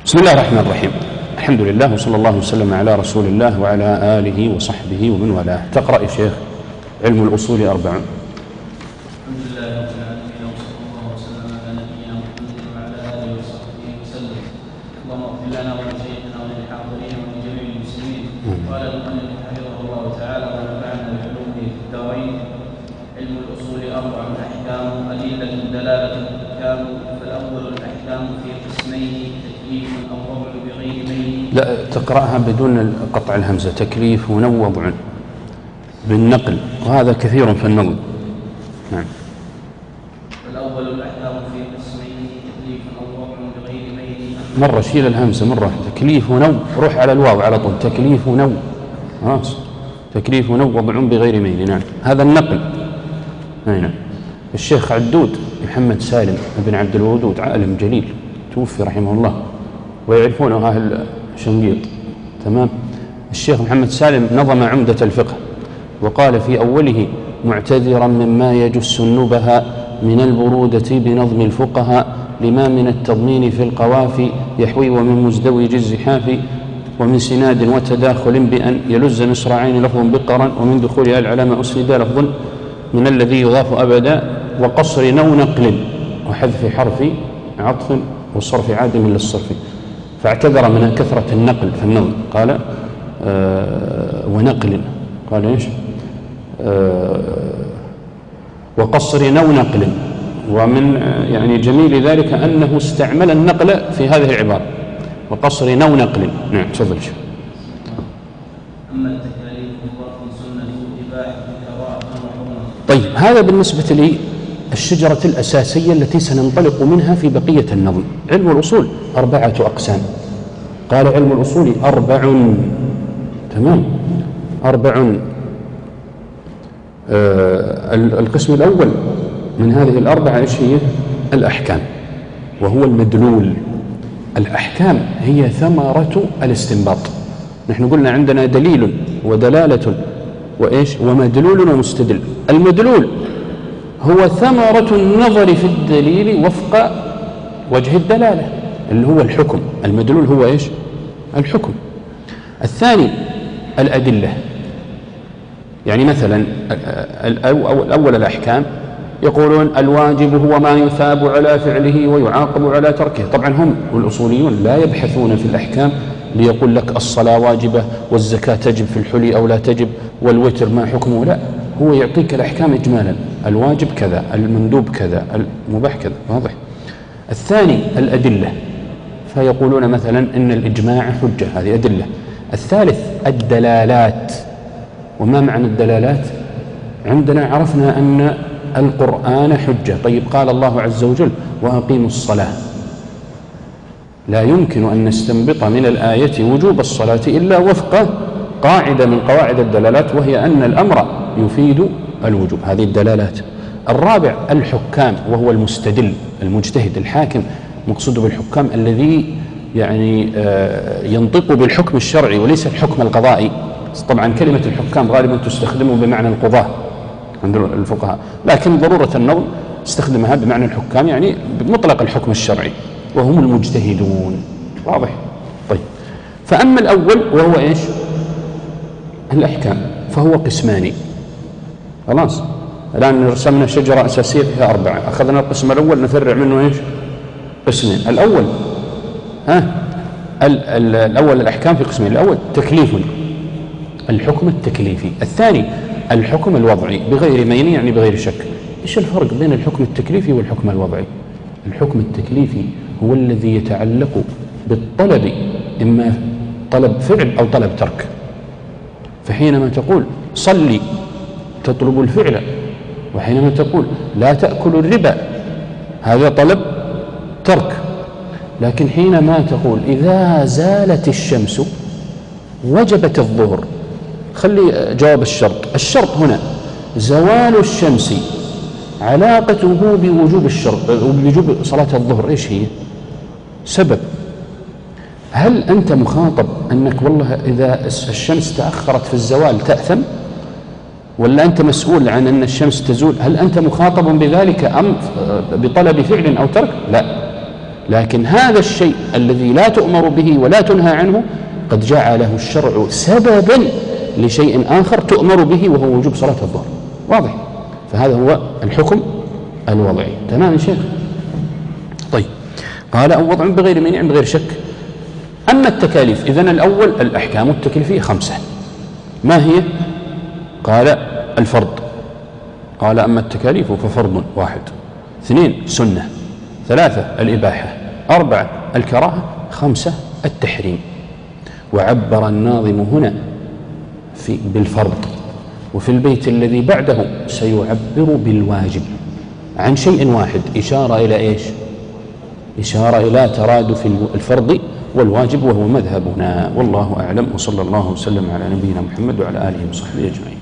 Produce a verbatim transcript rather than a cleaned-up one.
بسم الله الرحمن الرحيم. الحمد لله وصلى الله وسلم على رسول الله وعلى آله وصحبه ومن والاه. تقرأ يا شيخ علم الأصول أربع. الحمد لله رب العالمين وصلى الله وسلم على نبينا محمد وعلى آله وصحبه وسلم. اللهم اغفر لنا ولشيخنا وللحاضرين ولجميع المسلمين. قال المؤلف حفظه الله تعالى ونفعنا بعلومه في الدارين. علم الأصول أربع أحكام أدلة دلالة الأحكام. فالأول الأحكام في قسمين: تكليف أو وضع بغير ميل. لا تقرأها بدون قطع الهمزة. تكليف ووضع بالنقل، وهذا كثير في النظم. نعم. فالأول الأحكام في قسمين: تكليف أو وضع بغير ميل. مرة شيل الهمزة، مرة تكليف ونو، روح على الواو على طول. تكليف ونو، خلاص. تكليف ونو وضع بغير ميل. نعم، هذا النقل. نعم. الشيخ عدود محمد سالم بن عبد الودود عالم جليل توفي رحمه الله، ويعرفونه أهل شنقيط. تمام. الشيخ محمد سالم نظم عمدة الفقه، وقال في أوله: معتذرا مما يجس النبهاء من البرودة بنظم الفقهاء، لما من التضمين في القوافي يحوي، ومن مزدوج الزحاف، ومن سناد وتداخل بأن يلز مصراعين لفظ بقرا، ومن دخول العلامة أسند لفظ من الذي يضاف أبدا، وقصر نو نقل، وحذف حرف عطف، والصرف عادم للصرف. فاعتذر من كثرة النقل في النظم، قال آه ونقل، قال ايش آه وقصر نو نقل. ومن يعني جميل ذلك أنه استعمل النقل في هذه العبارة، وقصر نو نقل. نعم، تفضل شيخ. أما التكاليف فرض سنة إباحة كراهة وحرمة. طيب، هذا بالنسبة لي الشجرة الأساسية التي سننطلق منها في بقية النظم. علم الأصول أربعة أقسام. قال علم الأصول أربع. تمام، أربع. آه القسم الأول من هذه الأربعة إيش هي؟ الأحكام، وهو المدلول. الأحكام هي ثمرة الاستنباط. نحن قلنا عندنا دليل ودلالة وإيش ومدلول ومستدل. المدلول هو ثمرة النظر في الدليل وفق وجه الدلالة اللي هو الحكم. المدلول هو إيش؟ الحكم. الثاني الأدلة. يعني مثلا الأول الأحكام يقولون الواجب هو ما يثاب على فعله ويعاقب على تركه. طبعا هم والأصوليون لا يبحثون في الأحكام ليقول لك الصلاة واجبة والزكاة تجب في الحلي أو لا تجب والوتر ما حكمه. لا، هو يعطيك الأحكام إجمالا: الواجب كذا، المندوب كذا، المباح كذا. واضح؟ الثاني الأدلة، فيقولون مثلا إن الإجماع حجة، هذه أدلة. الثالث الدلالات. وما معنى الدلالات؟ عندنا عرفنا أن القرآن حجة. طيب، قال الله عز وجل: وأقيموا الصلاة. لا يمكن أن نستنبط من الآية وجوب الصلاة إلا وفق قاعدة من قواعد الدلالات، وهي أن الأمر يفيد الوجوب. هذه الدلالات. الرابع الحكام، وهو المستدل المجتهد الحاكم. مقصود بالحكام الذي يعني ينطق بالحكم الشرعي وليس الحكم القضائي. طبعا كلمة الحكام غالبا تستخدم بمعنى القضاة عند الفقهاء، لكن ضرورة النظم استخدمها بمعنى الحكام، يعني بمطلق الحكم الشرعي، وهم المجتهدون. واضح؟ طيب، فأما الأول وهو إيش؟ الأحكام، فهو قسمان. خلاص، الآن رسمنا شجرة أساسية فيها أربعة. أخذنا القسم الأول نفرع منه إيش؟ قسمين. الأول ها ال ال الأول الأحكام في قسمين. الأول تكليف، الحكم التكليفي. الثاني الحكم الوضعي بغير مين، يعني بغير شك. إيش الفرق بين الحكم التكليفي والحكم الوضعي؟ الحكم التكليفي هو الذي يتعلق بالطلب، إما طلب فعل أو طلب ترك. فحينما تقول صلي تطلب الفعل، وحينما تقول لا تأكل الربا هذا طلب ترك. لكن حينما تقول إذا زالت الشمس وجبت الظهر، خلي جواب الشرط. الشرط هنا زوال الشمس علاقته بوجوب الشرط وبوجوب صلاة الظهر. إيش هي؟ سبب. هل أنت مخاطب أنك والله إذا الشمس تأخرت في الزوال تأثم، ولا أنت مسؤول عن أن الشمس تزول؟ هل أنت مخاطب بذلك أم بطلب فعل أو ترك؟ لا، لكن هذا الشيء الذي لا تؤمر به ولا تنهى عنه قد جعله الشرع سببا لشيء آخر تؤمر به، وهو وجوب صلاة الظهر. واضح؟ فهذا هو الحكم الوضعي. تمام يا شيخ؟ طيب، قال أو وضع بغير مانع بغير شك. أما التكاليف، إذن الأول الأحكام التكليفية خمسة. ما هي؟ قال الفرض. قال أما التكاليف ففرض واحد. اثنين سنة. ثلاثة الإباحة. أربعة الكراهة. خمسة التحريم. وعبر الناظم هنا في بالفرض، وفي البيت الذي بعده سيعبر بالواجب عن شيء واحد، إشارة إلى إيش؟ إشارة إلى ترادف الفرض والواجب، وهو مذهبنا. والله أعلم، وصلى الله وسلم على نبينا محمد وعلى آله وصحبه أجمعين.